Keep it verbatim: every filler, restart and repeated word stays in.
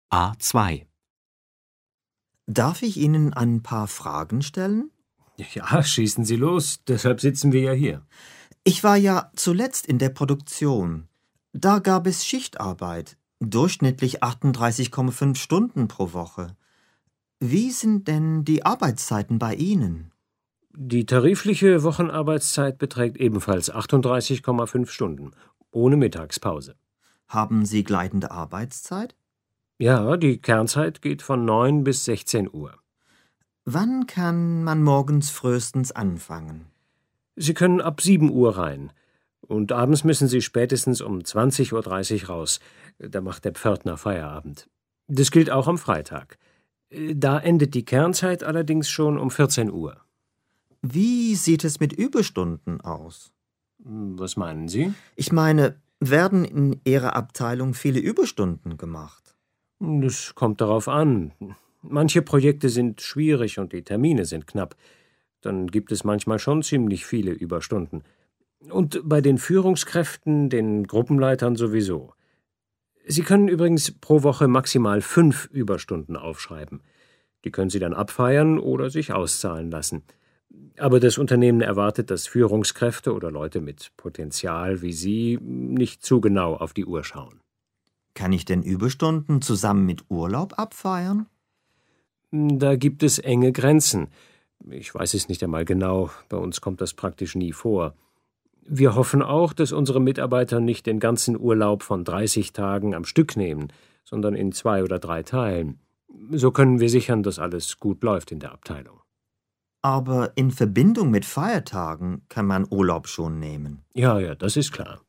A zwei. Darf ich Ihnen ein paar Fragen stellen? Ja, schießen Sie los, deshalb sitzen wir ja hier. Ich war ja zuletzt in der Produktion. Da gab es Schichtarbeit, durchschnittlich achtunddreißig Komma fünf Stunden pro Woche. Wie sind denn die Arbeitszeiten bei Ihnen? Die tarifliche Wochenarbeitszeit beträgt ebenfalls achtunddreißig Komma fünf Stunden, ohne Mittagspause. Haben Sie gleitende Arbeitszeit? Ja, die Kernzeit geht von neun bis sechzehn Uhr. Wann kann man morgens frühestens anfangen? Sie können ab sieben Uhr rein. Und abends müssen Sie spätestens um zwanzig Uhr dreißig raus. Da macht der Pförtner Feierabend. Das gilt auch am Freitag. Da endet die Kernzeit allerdings schon um vierzehn Uhr. Wie sieht es mit Überstunden aus? Was meinen Sie? Ich meine, werden in Ihrer Abteilung viele Überstunden gemacht? Das kommt darauf an. Manche Projekte sind schwierig und die Termine sind knapp. Dann gibt es manchmal schon ziemlich viele Überstunden. Und bei den Führungskräften, den Gruppenleitern sowieso. Sie können übrigens pro Woche maximal fünf Überstunden aufschreiben. Die können Sie dann abfeiern oder sich auszahlen lassen. Aber das Unternehmen erwartet, dass Führungskräfte oder Leute mit Potenzial wie Sie nicht zu genau auf die Uhr schauen. Kann ich denn Überstunden zusammen mit Urlaub abfeiern? Da gibt es enge Grenzen. Ich weiß es nicht einmal genau, bei uns kommt das praktisch nie vor. Wir hoffen auch, dass unsere Mitarbeiter nicht den ganzen Urlaub von dreißig Tagen am Stück nehmen, sondern in zwei oder drei Teilen. So können wir sichern, dass alles gut läuft in der Abteilung. Aber in Verbindung mit Feiertagen kann man Urlaub schon nehmen. Ja, ja, das ist klar.